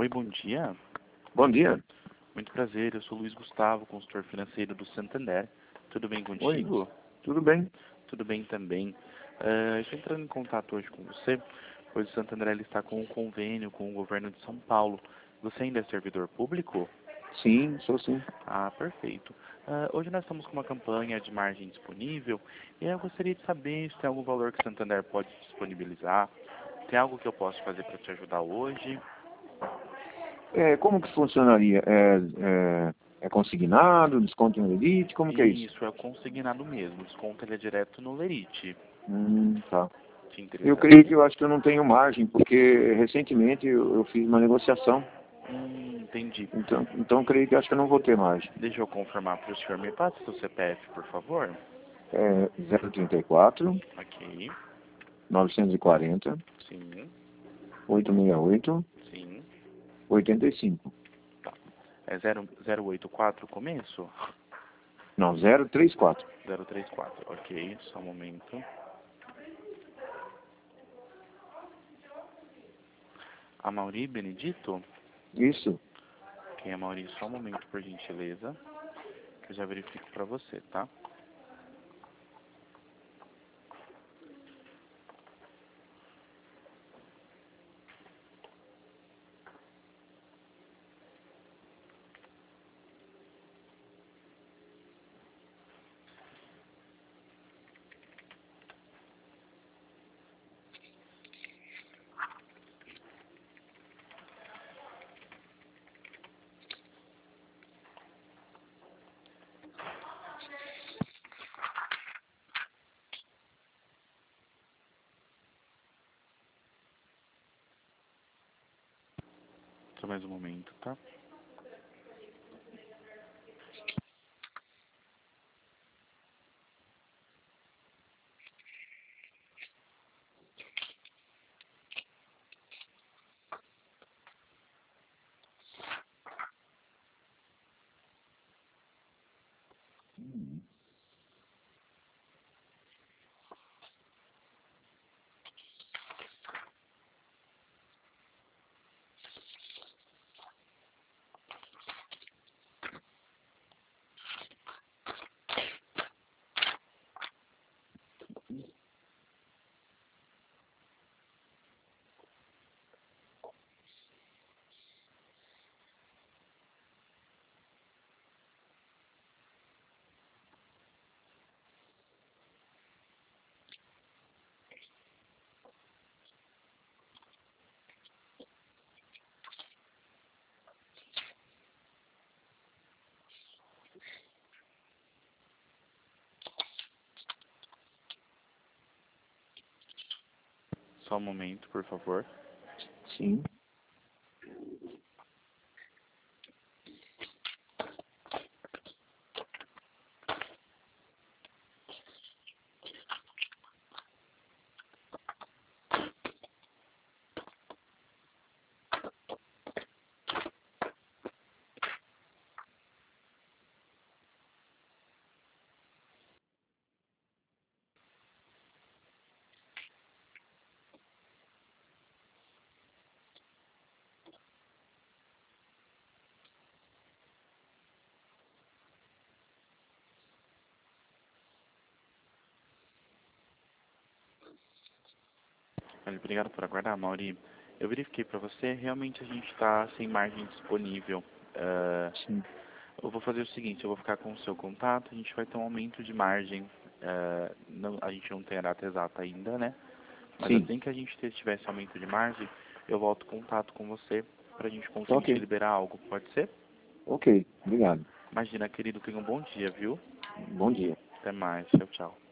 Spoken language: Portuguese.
bom dia. Bom dia. Muito prazer, eu sou Luiz Gustavo, consultor financeiro do Santander. Tudo bem Oi, contigo? tudo bem? Tudo bem também. Estou entrando em contato hoje com você, pois o Santander ele está com um convênio com o governo de São Paulo. Você ainda é servidor público? Sim, sou sim. Ah, perfeito. Hoje nós estamos com uma campanha de margem disponível e eu gostaria de saber se tem algum valor que o Santander pode disponibilizar. Tem algo que eu posso fazer para te ajudar hoje? Como que funcionaria? É consignado, desconto no Elite, como que é isso? Isso, é consignado mesmo. O desconto ele é direto no Lerite. Tá. Te Eu creio que interessaria? eu acho que eu não tenho margem, porque recentemente eu fiz uma negociação, Entendi. então eu creio que eu acho que eu não vou ter margem. Deixa eu confirmar para o senhor. Me passe seu CPF, por favor. 034 Ok. 940 Sim, 868 sim. 85. Tá. É 084 o começo? Não, 034. 034. Ok, só um momento. Amauri Benedito? Isso. Ok, Amauri, só um momento, por gentileza. Que eu já verifico para você, tá? Só mais um momento, tá? Só um momento, por favor. Sim. Olha, obrigado por aguardar, Mauri. Eu verifiquei para você, realmente a gente está sem margem disponível. Sim. Eu vou fazer o seguinte, eu vou ficar com o seu contato, a gente vai ter um aumento de margem. A gente não tem a data exata ainda, né? Mas Sim. assim que a gente tiver esse aumento de margem, eu volto em contato com você para a gente Tá conseguir te ok. liberar algo, pode ser? Ok. Obrigado. Imagina, querido, tenha um bom dia, viu? Bom dia. Até mais, tchau, tchau.